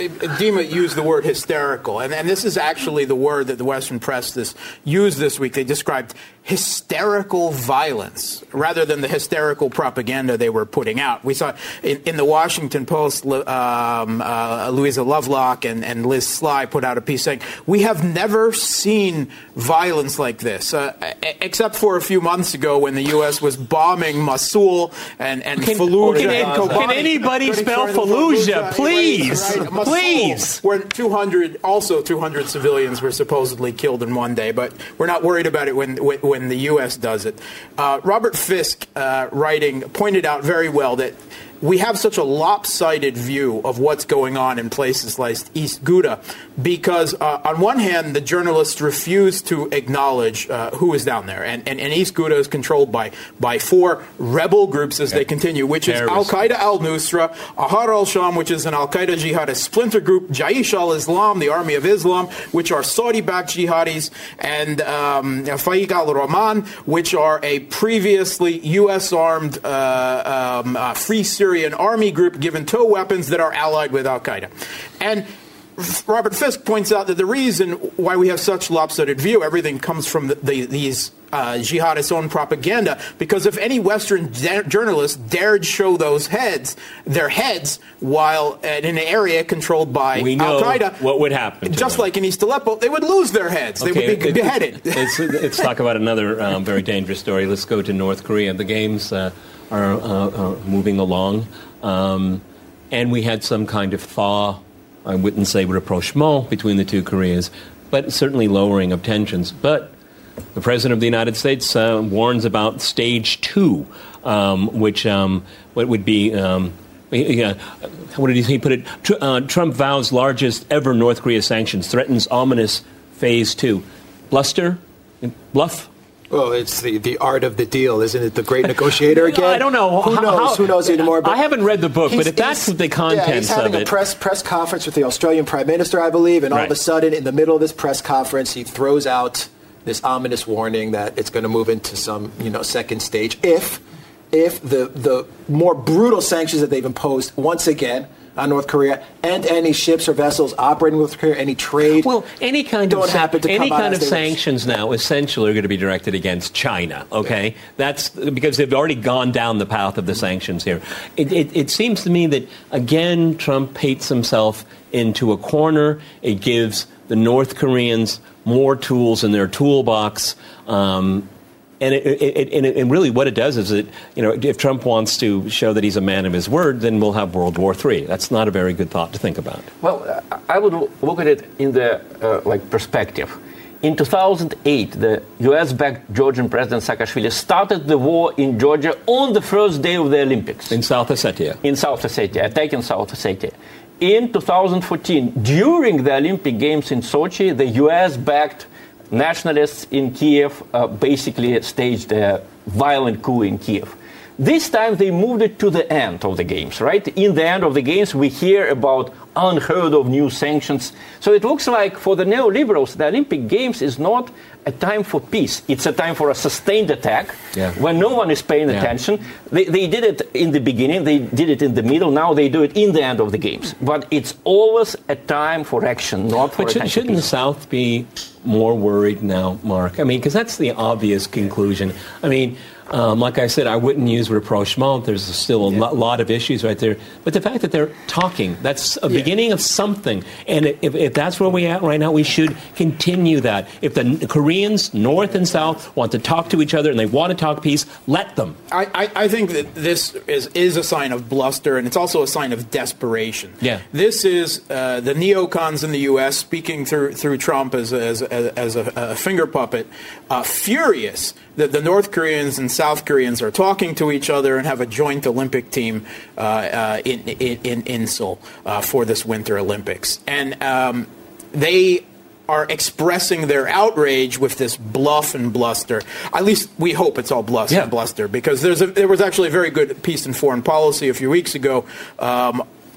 Shima used the word hysterical, and, and this is actually the word that the Western press this used this week. They described hysterical violence rather than the hysterical propaganda they were putting out. We saw in, in the Washington Post, um, uh, Louisa Lovelock and, and Liz Sly put out a piece saying, we have never seen violence like this, uh, except for a few months ago when the U S was bombing Mosul and, and can, Fallujah. Can, and Kobani. Can anybody spell Fallujah, please? Right, Please. Where two hundred, also two hundred civilians were supposedly killed in one day, but we're not worried about it when, when, when the U S does it. Uh, Robert Fisk, uh, writing, pointed out very well that we have such a lopsided view of what's going on in places like East Ghouta because, uh, on one hand, the journalists refuse to acknowledge uh, who is down there. And, and, and East Ghouta is controlled by, by four rebel groups as they continue, which is Al-Qaeda al-Nusra, Ahrar al-Sham, which is an Al-Qaeda jihadist splinter group, Jaish al-Islam, the Army of Islam, which are Saudi-backed jihadis, and um, Faiq al-Rahman, which are a previously U S-armed uh, um, uh, Free Syrian Syrian army group given tow weapons that are allied with al-Qaeda. And Robert Fisk points out that the reason why we have such lopsided view, everything comes from the, the, these uh, jihadists' own propaganda, because if any Western da- journalist dared show those heads, their heads, while in an area controlled by we know al-Qaeda, what would happen just them. like in East Aleppo, they would lose their heads. Okay, they would be it, beheaded. Let's, let's talk about another um, very dangerous story. Let's go to North Korea. The games uh, are uh, uh, moving along. Um, and we had some kind of thaw, I wouldn't say rapprochement between the two Koreas, but certainly lowering of tensions. But the President of the United States uh, warns about stage two, um, which um, what would be, um, yeah, what did he put it? Tr- uh, Trump vows largest ever North Korea sanctions, threatens ominous phase two. Bluster? Bluff? Well, it's the, the art of the deal, isn't it? The great negotiator again? I don't know. Who knows? How, Who knows anymore? But I haven't read the book, but if that's the contents yeah, he's having of a it. press press conference with the Australian Prime Minister, I believe, and all right. of a sudden, in the middle of this press conference, he throws out this ominous warning that it's going to move into some, you know, second stage if if the the more brutal sanctions that they've imposed once again on North Korea and any ships or vessels operating with North Korea, any trade. Well, any kind don't of sa- happen to any come kind out of sanctions now essentially are going to be directed against China. Okay, yeah. That's because they've already gone down the path of the sanctions here. It, it, it seems to me that again Trump paints himself into a corner. It gives the North Koreans more tools in their toolbox. Um, And, it, it, it, and really what it does is that, you know, if Trump wants to show that he's a man of his word, then we'll have World War Three. That's not a very good thought to think about. Well, I would look at it in the uh, like perspective. In two thousand eight, the U S-backed Georgian President Saakashvili started the war in Georgia on the first day of the Olympics. In South Ossetia. In South Ossetia, attacking South Ossetia. In two thousand fourteen, during the Olympic Games in Sochi, the U S-backed nationalists in Kiev uh, basically staged a violent coup in Kiev. This time they moved it to the end of the games, right? In the end of the games, we hear about unheard of new sanctions. So it looks like for the neoliberals, the Olympic Games is not a time for peace. It's a time for a sustained attack yeah. when no one is paying yeah. attention. They, they did it in the beginning, they did it in the middle, now they do it in the end of the games. But it's always a time for action, not for but a should, time shouldn't for the South be more worried now, Mark? I mean, because that's the obvious conclusion. I mean, Um, like I said, I wouldn't use rapprochement. There's still a yeah. lo- lot of issues right there. But the fact that they're talking, that's a yeah. beginning of something. And if, if that's where we're at right now, we should continue that. If the Koreans, North and South, want to talk to each other and they want to talk peace, let them. I, I, I think that this is, is a sign of bluster, and it's also a sign of desperation. Yeah. This is uh, the neocons in the U S speaking through through Trump as, as, as a, a finger puppet, uh, furious that the North Koreans and South Koreans are talking to each other and have a joint Olympic team uh, uh, in, in, in, in Seoul uh, for this Winter Olympics. And um, they are expressing their outrage with this bluff and bluster. At least we hope it's all bluff yeah. and bluster, because there's a, there was actually a very good piece in Foreign Policy a few weeks ago um,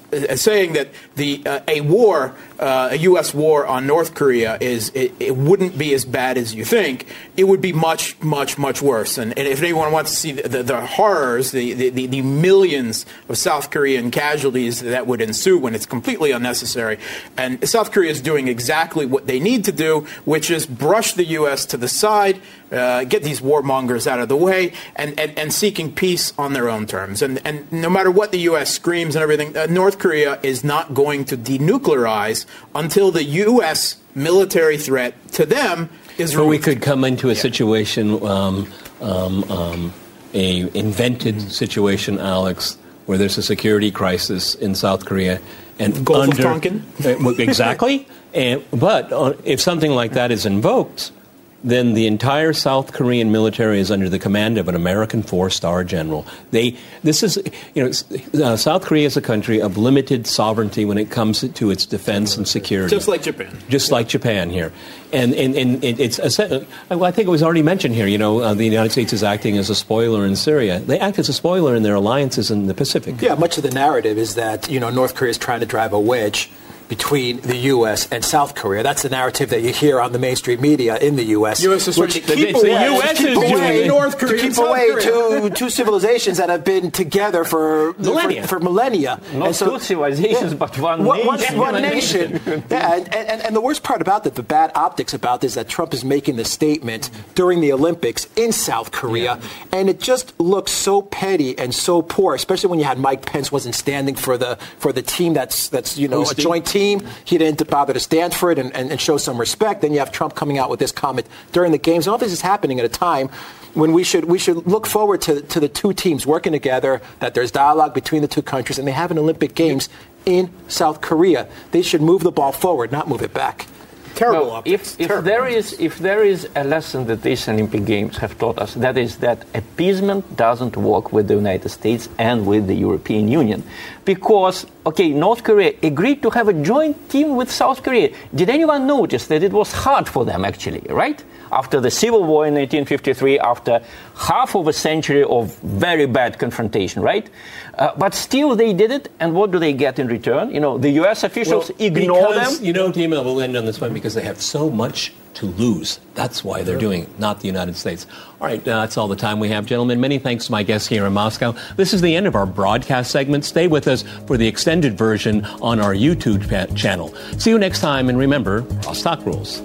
uh, saying that the uh, a war, uh, a U S war on North Korea is it, it wouldn't be as bad as you think. It would be much, much, much worse. And, and if anyone wants to see the, the, the horrors, the, the, the millions of South Korean casualties that would ensue when it's completely unnecessary, and South Korea is doing exactly what they need to do, which is brush the U S to the side, uh, get these warmongers out of the way, and, and, and seeking peace on their own terms. And, and no matter what the U S screams and everything, uh, North Korea is not going to denuclearize until the U S military threat to them is But removed. we could come into a situation, um, um, um, a invented mm-hmm. situation, Alex, where there's a security crisis in South Korea. And Gulf under, of Tonkin? Uh, exactly. and, but uh, if something like that is invoked, then the entire South Korean military is under the command of an American four-star general. They, this is, you know, uh, South Korea is a country of limited sovereignty when it comes to its defense and security. Just like Japan. Just yeah. like Japan here. And, and, and it's, a, I think it was already mentioned here, you know, uh, the United States is acting as a spoiler in Syria. They act as a spoiler in their alliances in the Pacific. Yeah, much of the narrative is that, you know, North Korea is trying to drive a wedge between the U S and South Korea. That's the narrative that you hear on the mainstream media in the U S. U S is trying to keep away, the U S keep is away doing North Korea, to keep South away Korea. two, two civilizations that have been together for millennia. For, for millennia. Not and so, two civilizations, yeah, but one one, nation. One, one nation. yeah, and, and, and the worst part about that, the bad optics about this, is that Trump is making the statement during the Olympics in South Korea, yeah. and it just looks so petty and so poor, especially when you had Mike Pence wasn't standing for the for the team that's that's you know Hosting. a joint team. He didn't to bother to stand for it and, and, and show some respect. Then you have Trump coming out with this comment during the games. All this is happening at a time when we should we should look forward to, to the two teams working together, that there's dialogue between the two countries, and they have an Olympic Games in South Korea. They should move the ball forward, not move it back. Terrible. No, if, if Terrible. there is if there is a lesson that these Olympic Games have taught us, that is that appeasement doesn't work with the United States and with the European Union. Because, okay, North Korea agreed to have a joint team with South Korea. Did anyone notice that it was hard for them, actually, right? After the Civil War in nineteen fifty-three, after half of a century of very bad confrontation, right? Uh, but still they did it, and what do they get in return? You know, the U S officials well, ignore because, them. You know, Dima, we'll end on this one because they have so much to lose. That's why they're doing it, not the United States. All right, uh, that's all the time we have, gentlemen. Many thanks to my guests here in Moscow. This is the end of our broadcast segment. Stay with us for the extended version on our YouTube pa- channel. See you next time, and remember, Rostock rules.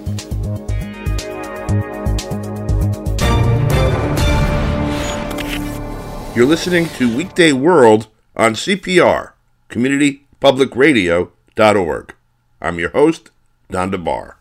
You're listening to Weekday World on C P R, community public radio dot org. I'm your host, Don DeBar.